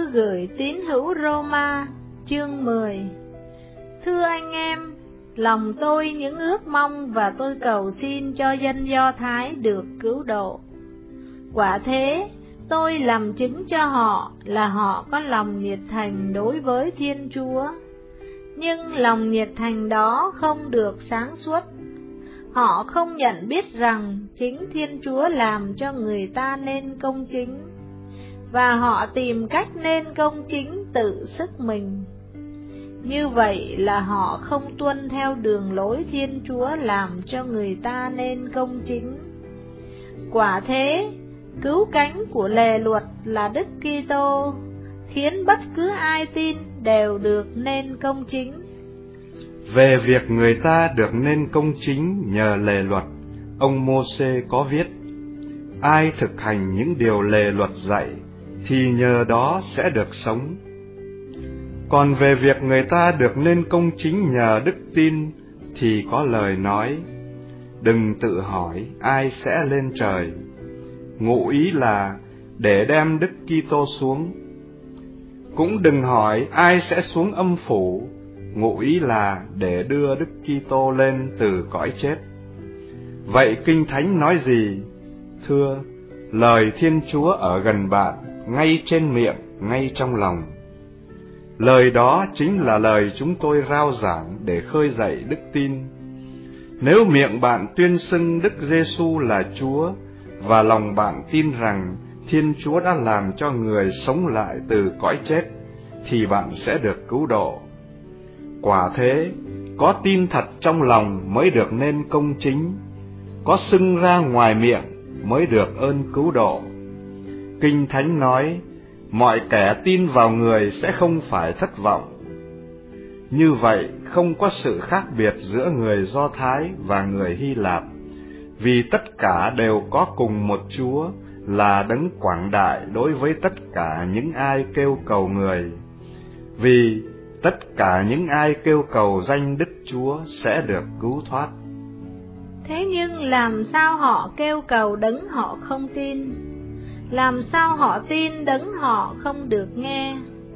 Thư gửi tín hữu Roma, chương 10. Thưa anh em, lòng tôi những ước mong và tôi cầu xin cho dân Do Thái được cứu độ. Quả thế, tôi làm chứng cho họ là họ có lòng nhiệt thành đối với Thiên Chúa. Nhưng lòng nhiệt thành đó không được sáng suốt. Họ không nhận biết rằng chính Thiên Chúa làm cho người ta nên công chính, và họ tìm cách nên công chính tự sức mình. Như vậy là họ không tuân theo đường lối Thiên Chúa làm cho người ta nên công chính. Quả thế, cứu cánh của lề luật là Đức Kitô, khiến bất cứ ai tin đều được nên công chính. Về việc người ta được nên công chính nhờ lề luật, ông Mô-sê có viết: ai thực hành những điều lề luật dạy thì nhờ đó sẽ được sống. Còn về việc người ta được nên công chính nhờ đức tin thì có lời nói: đừng tự hỏi ai sẽ lên trời, ngụ ý là để đem Đức Kitô xuống. Cũng đừng hỏi ai sẽ xuống âm phủ, ngụ ý là để đưa Đức Kitô lên từ cõi chết. Vậy Kinh Thánh nói gì? Thưa, lời Thiên Chúa ở gần bạn, ngay trên miệng, ngay trong lòng. Lời đó chính là lời chúng tôi rao giảng để khơi dậy đức tin. Nếu miệng bạn tuyên xưng Đức Giêsu là Chúa, và lòng bạn tin rằng Thiên Chúa đã làm cho người sống lại từ cõi chết, thì bạn sẽ được cứu độ. Quả thế, có tin thật trong lòng mới được nên công chính, có xưng ra ngoài miệng mới được ơn cứu độ. Kinh Thánh nói, mọi kẻ tin vào người sẽ không phải thất vọng. Như vậy, không có sự khác biệt giữa người Do Thái và người Hy Lạp, vì tất cả đều có cùng một Chúa, là đấng quảng đại đối với tất cả những ai kêu cầu người. Vì tất cả những ai kêu cầu danh Đức Chúa sẽ được cứu thoát. Thế nhưng làm sao họ kêu cầu đấng họ không tin? Làm sao họ tin đấng họ không được nghe?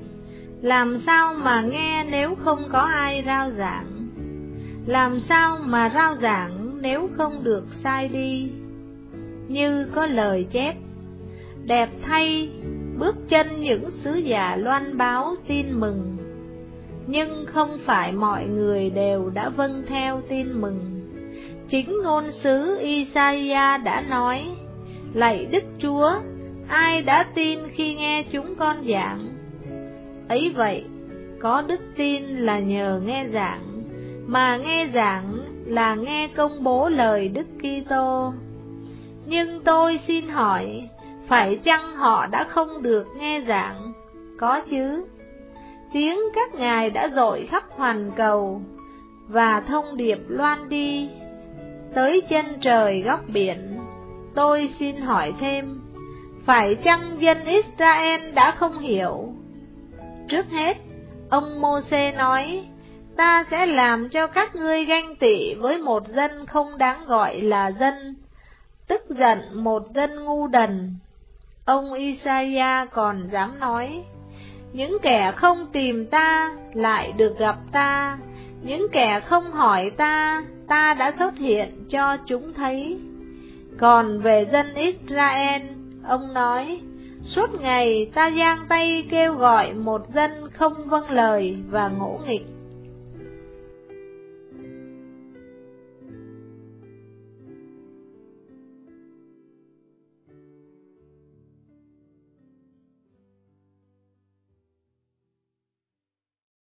Làm sao mà nghe nếu không có ai rao giảng? Làm sao mà rao giảng nếu không được sai đi? Như có lời chép: đẹp thay bước chân những sứ giả loan báo tin mừng. Nhưng không phải mọi người đều đã vâng theo tin mừng. Chính ngôn sứ Isaiah đã nói: lạy Đức Chúa, ai đã tin khi nghe chúng con giảng? Ấy vậy, có đức tin là nhờ nghe giảng, mà nghe giảng là nghe công bố lời Đức Kitô. Nhưng tôi xin hỏi, phải chăng họ đã không được nghe giảng? Có chứ. Tiếng các ngài đã dội khắp hoàn cầu, và thông điệp loan đi tới chân trời góc biển. Tôi xin hỏi thêm, phải chăng dân Israel đã không hiểu? Trước hết, ông Mô-sê nói: ta sẽ làm cho các ngươi ganh tị với một dân không đáng gọi là dân, tức giận một dân ngu đần. Ông Isaiah còn dám nói: những kẻ không tìm ta lại được gặp ta, những kẻ không hỏi ta, ta đã xuất hiện cho chúng thấy. Còn về dân Israel, ông nói: suốt ngày ta giang tay kêu gọi một dân không vâng lời và ngỗ nghịch.